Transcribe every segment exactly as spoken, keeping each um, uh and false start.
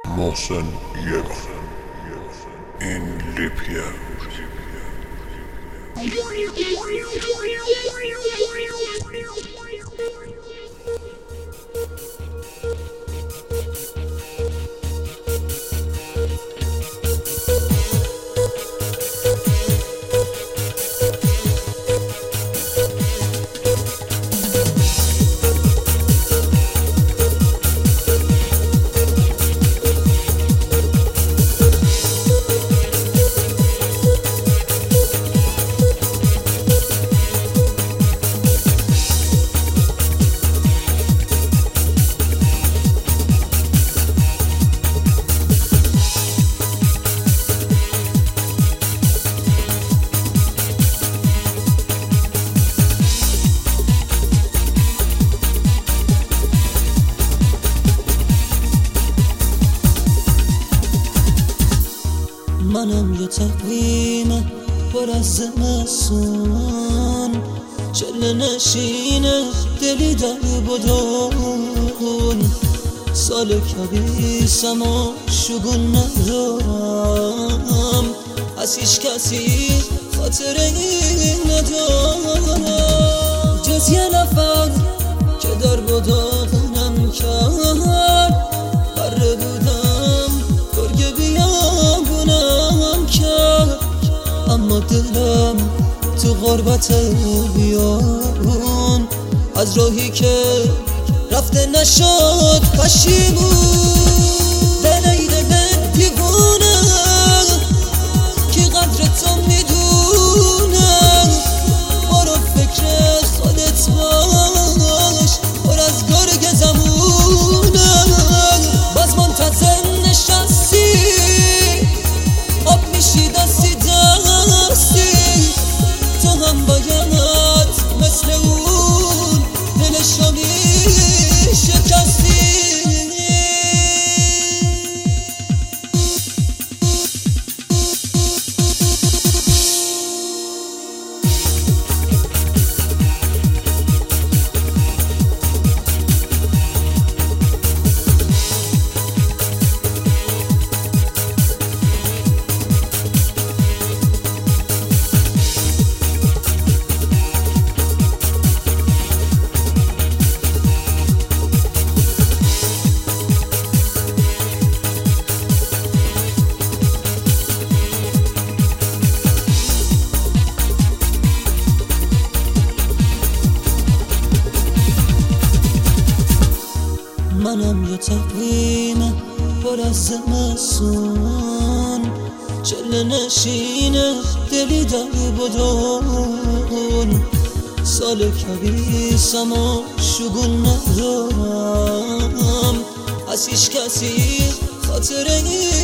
محسن یک این لیپیه منم یه تقویم پر از زمستون، چله نشینه دلی در بدون. سال کبیسم و شگون ندارم، از هیچ کسی خاطره ندارم جز یه نفر که در بداغنم کرد. بره بودم گرگ بیابونم کرد، اما دلم تو غربت بیابون از راهی که رفته نشد پشیمون. دل ای دل دیوونه که قدر تو میدونه، برو فکر خودت باش، پر از گرگ زمونه. باز منتظر نشستی آب میشی دستی دستی، تو هم باید مثل اون دلشو شکستی. منم یه تقویم پر از زمستون، چله نشینه دلی در بدون. سال کبیسم و شگون ندارم، از هیچ کسی خاطره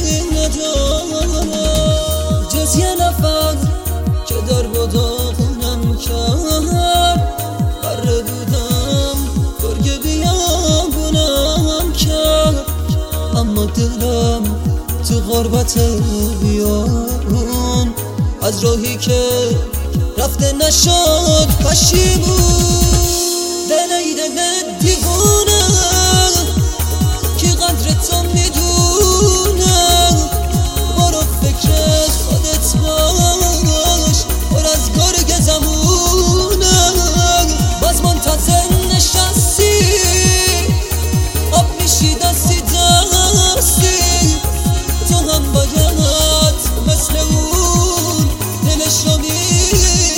ندارم جز یه نفر که در بداغنم کرد. بره بودم گرگ بیابونم کرد، اما دلم تو غربت بیابون از راهی که رفته نشد پشیمون. دل ای دل دیوونه که قدر تو میدونه، برو فکر خودت باش، پر از گرگ زمونه. باز منتظر نشستی آب میشی دستی دستی، تو هم باید مثل اون دلشو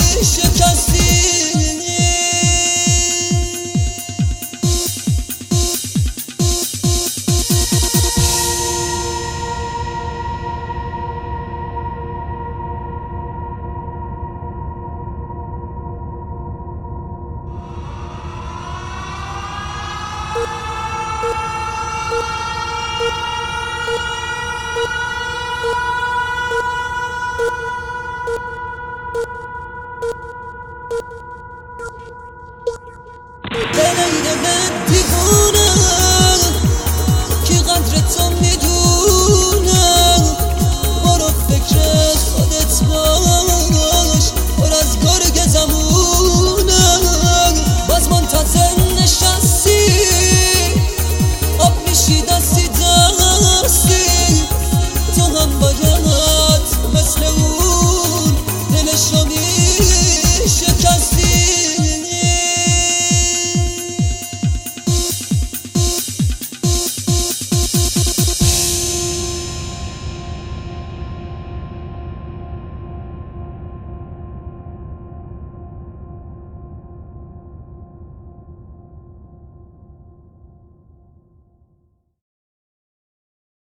شکستی. عشق رو